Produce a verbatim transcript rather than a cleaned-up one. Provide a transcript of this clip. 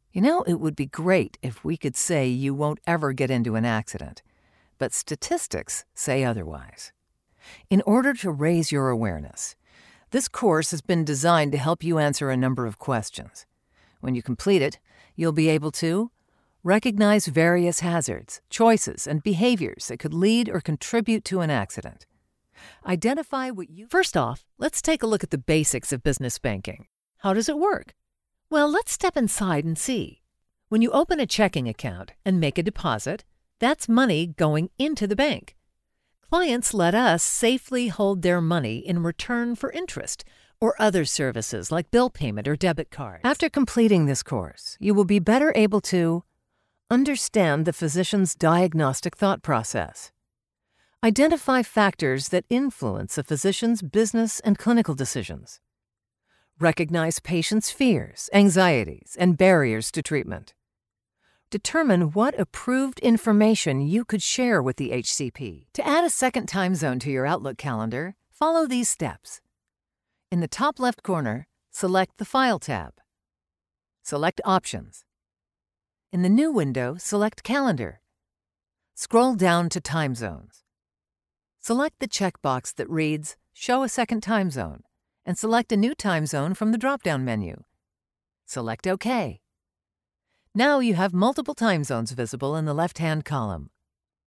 You know, it would be great if we could say you won't ever get into an accident, but statistics say otherwise. In order to raise your awareness, this course has been designed to help you answer a number of questions. When you complete it, you'll be able to recognize various hazards, choices, and behaviors that could lead or contribute to an accident. Identify what you... First off, let's take a look at the basics of business banking. How does it work? Well, let's step inside and see. When you open a checking account and make a deposit, that's money going into the bank. Clients let us safely hold their money in return for interest or other services like bill payment or debit cards. After completing this course, you will be better able to understand the physician's diagnostic thought process, identify factors that influence a physician's business and clinical decisions, recognize patients' fears, anxieties, and barriers to treatment, determine what approved information you could share with the H C P. To add a second time zone to your Outlook calendar, follow these steps. In the top left corner, select the File tab. Select Options. In the new window, select Calendar. Scroll down to Time Zones. Select the checkbox that reads Show a second time zone and select a new time zone from the drop-down menu. Select OK. Now you have multiple time zones visible in the left-hand column.